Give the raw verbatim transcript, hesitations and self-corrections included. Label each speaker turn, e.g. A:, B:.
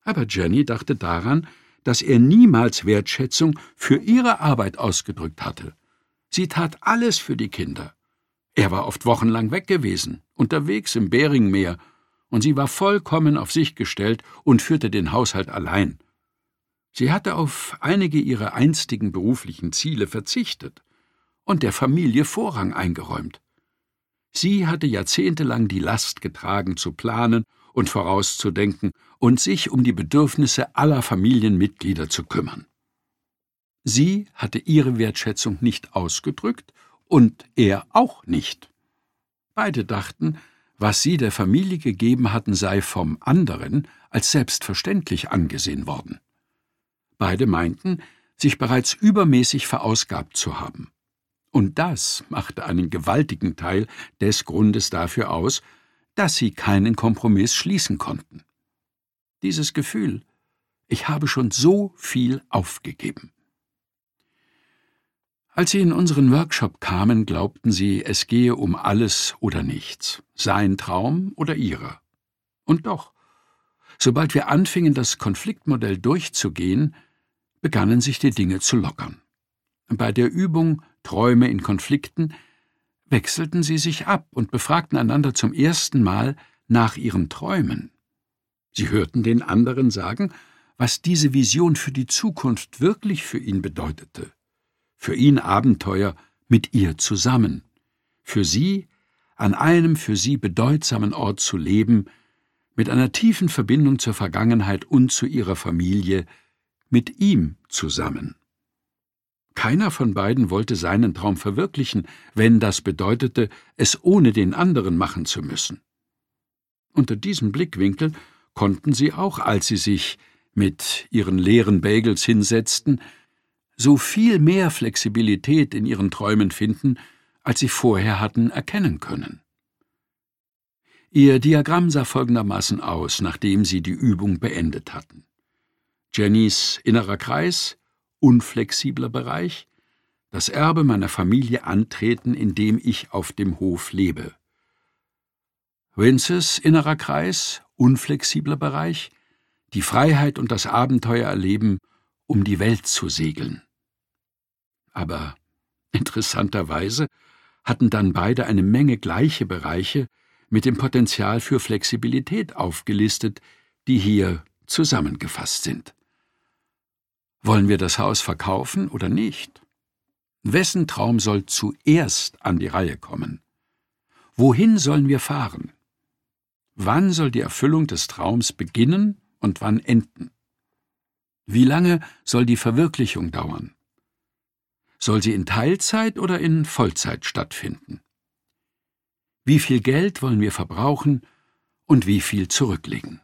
A: Aber Jenny dachte daran, dass er niemals Wertschätzung für ihre Arbeit ausgedrückt hatte. Sie tat alles für die Kinder. Er war oft wochenlang weg gewesen, unterwegs im Beringmeer, und sie war vollkommen auf sich gestellt und führte den Haushalt allein. Sie hatte auf einige ihrer einstigen beruflichen Ziele verzichtet und der Familie Vorrang eingeräumt. Sie hatte jahrzehntelang die Last getragen, zu planen und vorauszudenken und sich um die Bedürfnisse aller Familienmitglieder zu kümmern. Sie hatte ihre Wertschätzung nicht ausgedrückt und er auch nicht. Beide dachten, was sie der Familie gegeben hatten, sei vom anderen als selbstverständlich angesehen worden. Beide meinten, sich bereits übermäßig verausgabt zu haben. Und das machte einen gewaltigen Teil des Grundes dafür aus, dass sie keinen Kompromiss schließen konnten. Dieses Gefühl, ich habe schon so viel aufgegeben. Als sie in unseren Workshop kamen, glaubten sie, es gehe um alles oder nichts, sein Traum oder ihrer. Und doch, sobald wir anfingen, das Konfliktmodell durchzugehen, begannen sich die Dinge zu lockern. Bei der Übung Träume in Konflikten wechselten sie sich ab und befragten einander zum ersten Mal nach ihren Träumen. Sie hörten den anderen sagen, was diese Vision für die Zukunft wirklich für ihn bedeutete. Für ihn Abenteuer mit ihr zusammen. Für sie an einem für sie bedeutsamen Ort zu leben, mit einer tiefen Verbindung zur Vergangenheit und zu ihrer Familie, mit ihm zusammen. Keiner von beiden wollte seinen Traum verwirklichen, wenn das bedeutete, es ohne den anderen machen zu müssen. Unter diesem Blickwinkel konnten sie auch, als sie sich mit ihren leeren Bagels hinsetzten, so viel mehr Flexibilität in ihren Träumen finden, als sie vorher hatten erkennen können. Ihr Diagramm sah folgendermaßen aus, nachdem sie die Übung beendet hatten. Jennys innerer Kreis, unflexibler Bereich, das Erbe meiner Familie antreten, indem ich auf dem Hof lebe. Vinces innerer Kreis, unflexibler Bereich, die Freiheit und das Abenteuer erleben, um die Welt zu segeln. Aber interessanterweise hatten dann beide eine Menge gleiche Bereiche mit dem Potenzial für Flexibilität aufgelistet, die hier zusammengefasst sind. Wollen wir das Haus verkaufen oder nicht? Wessen Traum soll zuerst an die Reihe kommen? Wohin sollen wir fahren? Wann soll die Erfüllung des Traums beginnen und wann enden? Wie lange soll die Verwirklichung dauern? Soll sie in Teilzeit oder in Vollzeit stattfinden? Wie viel Geld wollen wir verbrauchen und wie viel zurücklegen?